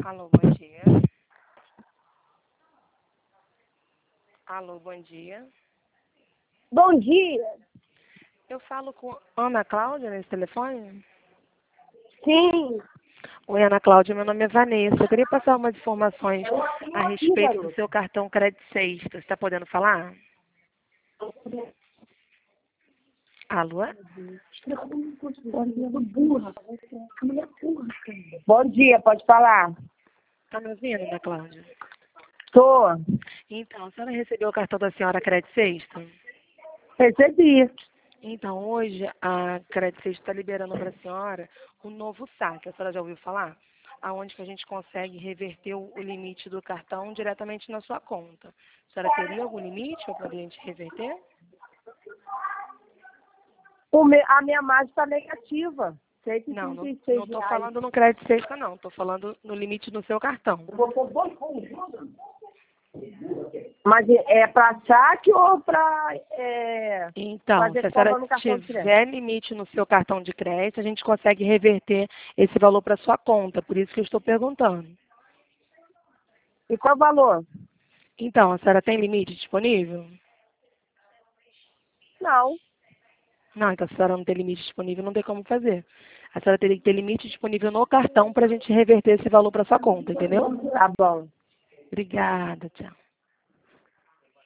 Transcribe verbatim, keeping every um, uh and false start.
Alô, bom dia. Alô, bom dia. Bom dia. Eu falo com Ana Cláudia nesse telefone? Sim. Oi, Ana Cláudia, meu nome é Vanessa. Eu queria passar umas informações a respeito do seu cartão Crédito Sexta. Você está podendo falar? Alô? Bom dia, pode falar? Está me ouvindo, Ana Cláudia? Tô. Então, a senhora recebeu o cartão da senhora Crédito Sexta? Recebi. Então, hoje a Crédito Sexta está liberando para a senhora um novo saque. A senhora já ouviu falar? Aonde que a gente consegue reverter o, o limite do cartão diretamente na sua conta. A senhora teria algum limite para poder a gente reverter? O me, a minha margem está negativa. Não, não cento e trinta e seis estou reais. falando no Crédito Sexta, não. Estou falando no limite do seu cartão. Mas é para saque ou para é, Então, fazer se a compra senhora no cartão de crédito? tiver limite no seu cartão de crédito, a gente consegue reverter esse valor para sua conta. Por isso que eu estou perguntando. E qual o valor? Então, a senhora tem limite disponível? Não. Não, então se a senhora não tem limite disponível, não tem como fazer. A senhora teria que ter limite disponível no cartão para a gente reverter esse valor para sua conta, entendeu? Tá bom. Obrigada, tchau.